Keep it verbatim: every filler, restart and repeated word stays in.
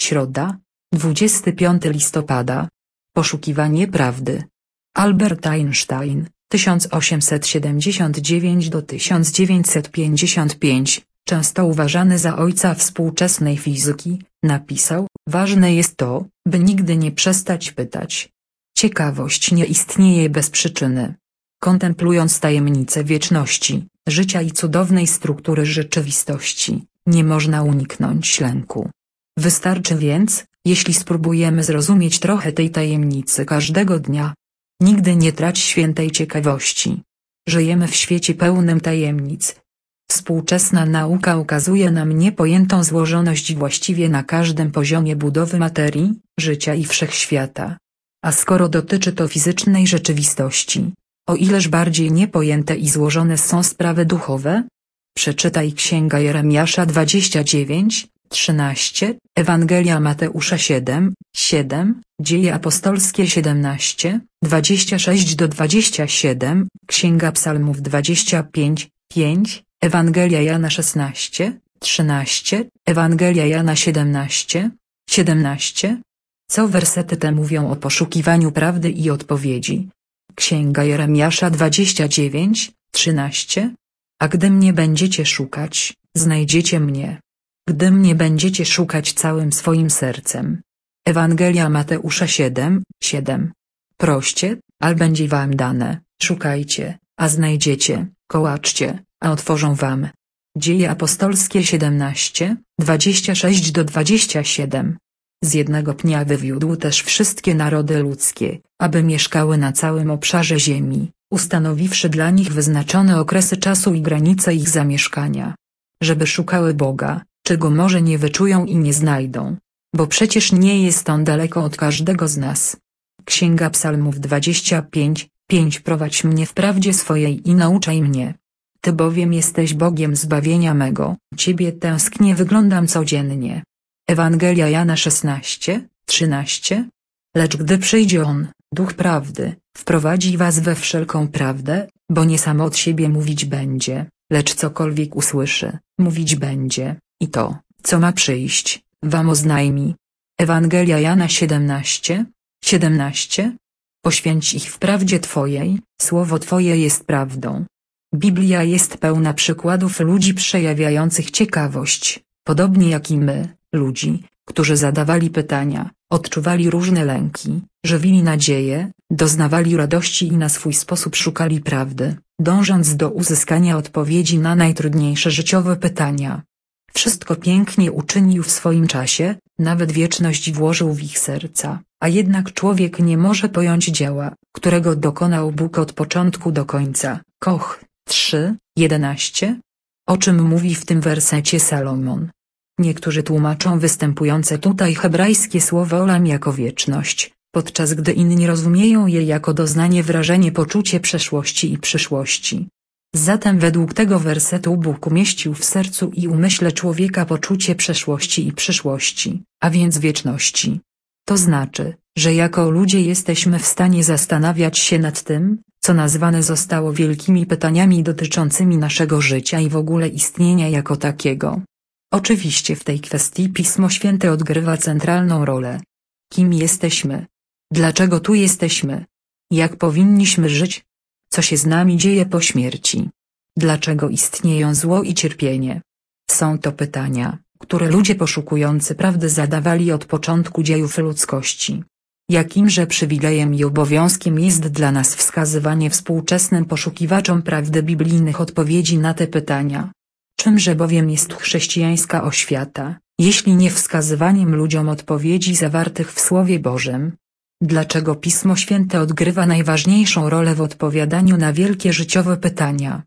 Środa, dwudziestego piątego listopada. Poszukiwanie prawdy. Albert Einstein, tysiąc osiemset siedemdziesiąt dziewięć do tysiąc dziewięćset pięćdziesiąt pięć, często uważany za ojca współczesnej fizyki, napisał: ważne jest to, by nigdy nie przestać pytać. Ciekawość nie istnieje bez przyczyny. Kontemplując tajemnice wieczności, życia i cudownej struktury rzeczywistości, nie można uniknąć lęku. Wystarczy więc, jeśli spróbujemy zrozumieć trochę tej tajemnicy każdego dnia. Nigdy nie trać świętej ciekawości. Żyjemy w świecie pełnym tajemnic. Współczesna nauka ukazuje nam niepojętą złożoność właściwie na każdym poziomie budowy materii, życia i wszechświata. A skoro dotyczy to fizycznej rzeczywistości, o ileż bardziej niepojęte i złożone są sprawy duchowe? Przeczytaj Księga Jeremiasza dwadzieścia dziewięć, trzynaście, Ewangelia Mateusza siedem, siedem, Dzieje apostolskie siedemnaście, dwadzieścia sześć do dwudziestu siedmiu, Księga Psalmów dwadzieścia pięć, pięć, Ewangelia Jana szesnaście, trzynaście, Ewangelia Jana siedemnaście, siedemnaście. Co wersety te mówią o poszukiwaniu prawdy i odpowiedzi? Księga Jeremiasza dwadzieścia dziewięć, trzynaście. A gdy mnie będziecie szukać, znajdziecie mnie. Gdy mnie będziecie szukać całym swoim sercem. Ewangelia Mateusza siedem, siedem. Proście, a będzie wam dane, szukajcie, a znajdziecie, kołaczcie, a otworzą wam. Dzieje apostolskie siedemnaście, dwadzieścia sześć do dwudziestu siedmiu. Z jednego pnia wywiódł też wszystkie narody ludzkie, aby mieszkały na całym obszarze ziemi, ustanowiwszy dla nich wyznaczone okresy czasu i granice ich zamieszkania. Żeby szukały Boga, czego może nie wyczują i nie znajdą. Bo przecież nie jest on daleko od każdego z nas. Księga Psalmów dwadzieścia pięć, pięć. Prowadź mnie w prawdzie swojej i nauczaj mnie. Ty bowiem jesteś Bogiem zbawienia mego, Ciebie tęsknię wyglądam codziennie. Ewangelia Jana szesnaście, trzynaście. Lecz gdy przyjdzie On, Duch Prawdy, wprowadzi was we wszelką prawdę, bo nie sam od siebie mówić będzie, lecz cokolwiek usłyszy, mówić będzie, i to, co ma przyjść, wam oznajmi. Ewangelia Jana siedemnaście, siedemnaście. Poświęć ich w prawdzie Twojej, słowo Twoje jest prawdą. Biblia jest pełna przykładów ludzi przejawiających ciekawość, podobnie jak i my, ludzi, którzy zadawali pytania, odczuwali różne lęki, żywili nadzieję, doznawali radości i na swój sposób szukali prawdy, dążąc do uzyskania odpowiedzi na najtrudniejsze życiowe pytania. Wszystko pięknie uczynił w swoim czasie, nawet wieczność włożył w ich serca, a jednak człowiek nie może pojąć dzieła, którego dokonał Bóg od początku do końca. Koch trzy, jedenaście. O czym mówi w tym wersecie Salomon? Niektórzy tłumaczą występujące tutaj hebrajskie słowo olam jako wieczność, podczas gdy inni rozumieją je jako doznanie, wrażenie, poczucie przeszłości i przyszłości. Zatem według tego wersetu Bóg umieścił w sercu i umyśle człowieka poczucie przeszłości i przyszłości, a więc wieczności. To znaczy, że jako ludzie jesteśmy w stanie zastanawiać się nad tym, co nazwane zostało wielkimi pytaniami dotyczącymi naszego życia i w ogóle istnienia jako takiego. Oczywiście w tej kwestii Pismo Święte odgrywa centralną rolę. Kim jesteśmy? Dlaczego tu jesteśmy? Jak powinniśmy żyć? Co się z nami dzieje po śmierci? Dlaczego istnieją zło i cierpienie? Są to pytania, które ludzie poszukujący prawdy zadawali od początku dziejów ludzkości. Jakimże przywilejem i obowiązkiem jest dla nas wskazywanie współczesnym poszukiwaczom prawdy biblijnych odpowiedzi na te pytania? Czymże bowiem jest chrześcijańska oświata, jeśli nie wskazywaniem ludziom odpowiedzi zawartych w Słowie Bożym? Dlaczego Pismo Święte odgrywa najważniejszą rolę w odpowiadaniu na wielkie życiowe pytania?